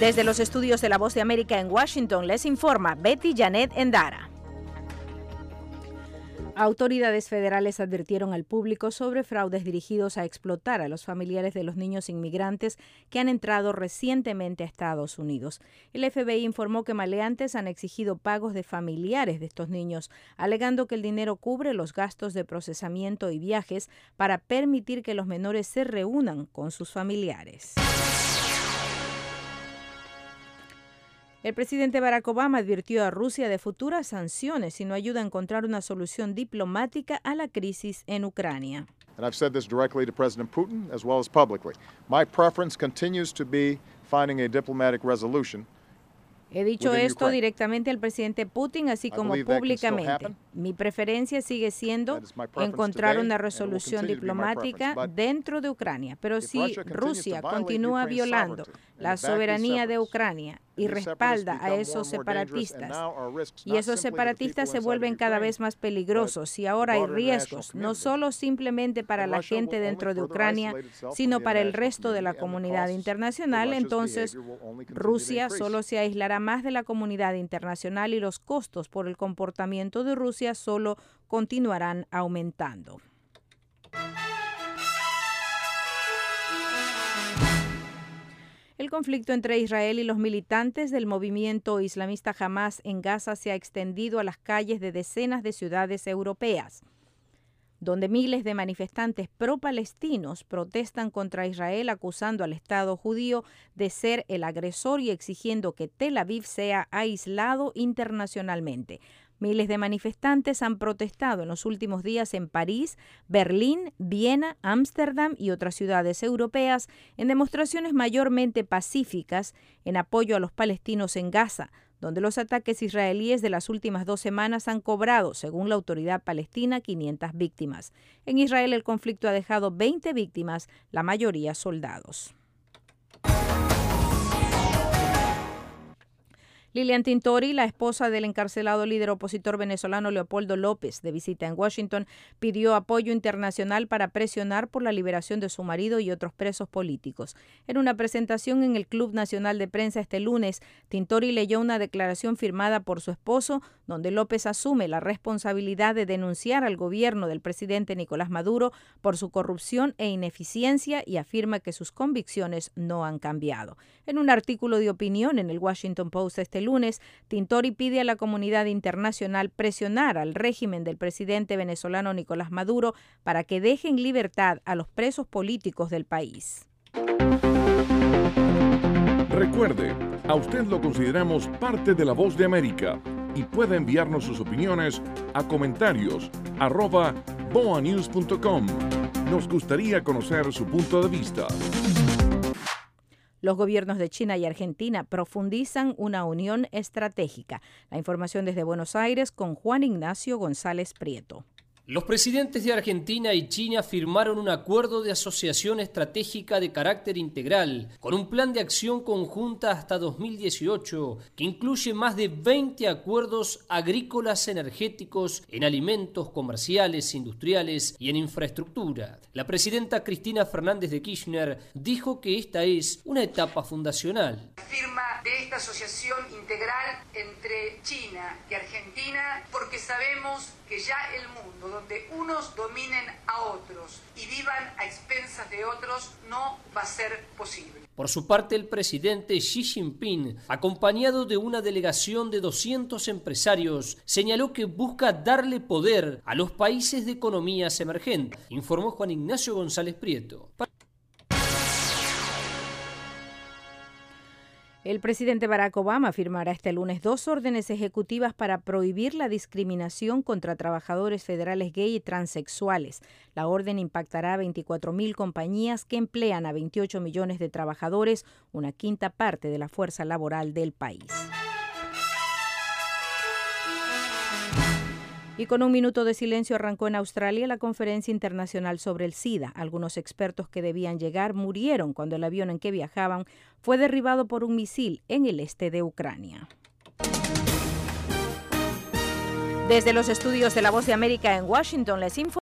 Desde los estudios de La Voz de América en Washington les informa Betty Janet Endara. Autoridades federales advirtieron al público sobre fraudes dirigidos a explotar a los familiares de los niños inmigrantes que han entrado recientemente a Estados Unidos. El FBI informó que maleantes han exigido pagos de familiares de estos niños, alegando que el dinero cubre los gastos de procesamiento y viajes para permitir que los menores se reúnan con sus familiares. El presidente Barack Obama advirtió a Rusia de futuras sanciones si no ayuda a encontrar una solución diplomática a la crisis en Ucrania. And I've said this directly to President Putin as well as publicly. My preference continues to be finding a diplomatic resolution. He dicho esto directamente al presidente Putin, así como públicamente. Mi preferencia sigue siendo encontrar una resolución diplomática dentro de Ucrania. Pero si Rusia continúa violando la soberanía de Ucrania y respalda a esos separatistas, y esos separatistas se vuelven cada vez más peligrosos, y ahora hay riesgos, no solo simplemente para la gente dentro de Ucrania, sino para el resto de la comunidad internacional, entonces Rusia solo se aislará más de la comunidad internacional y los costos por el comportamiento de Rusia solo continuarán aumentando. El conflicto entre Israel y los militantes del movimiento islamista Hamás en Gaza se ha extendido a las calles de decenas de ciudades europeas, donde miles de manifestantes pro-palestinos protestan contra Israel, acusando al Estado judío de ser el agresor y exigiendo que Tel Aviv sea aislado internacionalmente. Miles de manifestantes han protestado en los últimos días en París, Berlín, Viena, Ámsterdam y otras ciudades europeas en demostraciones mayormente pacíficas en apoyo a los palestinos en Gaza, donde los ataques israelíes de las últimas 2 semanas han cobrado, según la autoridad palestina, 500 víctimas. En Israel el conflicto ha dejado 20 víctimas, la mayoría soldados. Lilian Tintori, la esposa del encarcelado líder opositor venezolano Leopoldo López, de visita en Washington, pidió apoyo internacional para presionar por la liberación de su marido y otros presos políticos. En una presentación en el Club Nacional de Prensa este lunes, Tintori leyó una declaración firmada por su esposo, donde López asume la responsabilidad de denunciar al gobierno del presidente Nicolás Maduro por su corrupción e ineficiencia y afirma que sus convicciones no han cambiado. En un artículo de opinión en el Washington Post este lunes, Tintori pide a la comunidad internacional presionar al régimen del presidente venezolano Nicolás Maduro para que deje en libertad a los presos políticos del país. Recuerde, a usted lo consideramos parte de La Voz de América y puede enviarnos sus opiniones a comentarios@boanews.com. Nos gustaría conocer su punto de vista. Los gobiernos de China y Argentina profundizan una unión estratégica. La información desde Buenos Aires con Juan Ignacio González Prieto. Los presidentes de Argentina y China firmaron un acuerdo de asociación estratégica de carácter integral, con un plan de acción conjunta hasta 2018, que incluye más de 20 acuerdos agrícolas, energéticos, en alimentos, comerciales, industriales y en infraestructura. La presidenta Cristina Fernández de Kirchner dijo que esta es una etapa fundacional. Firma de esta asociación integral entre China y Argentina, porque sabemos que ya el mundo donde unos dominen a otros y vivan a expensas de otros no va a ser posible. Por su parte, el presidente Xi Jinping, acompañado de una delegación de 200 empresarios, señaló que busca darle poder a los países de economías emergentes, informó Juan Ignacio González Prieto. El presidente Barack Obama firmará este lunes 2 órdenes ejecutivas para prohibir la discriminación contra trabajadores federales gay y transexuales. La orden impactará a 24,000 compañías que emplean a 28 millones de trabajadores, una quinta parte de la fuerza laboral del país. Y con un minuto de silencio arrancó en Australia la conferencia internacional sobre el SIDA. Algunos expertos que debían llegar murieron cuando el avión en que viajaban fue derribado por un misil en el este de Ucrania. Desde los estudios de La Voz de América en Washington les informo.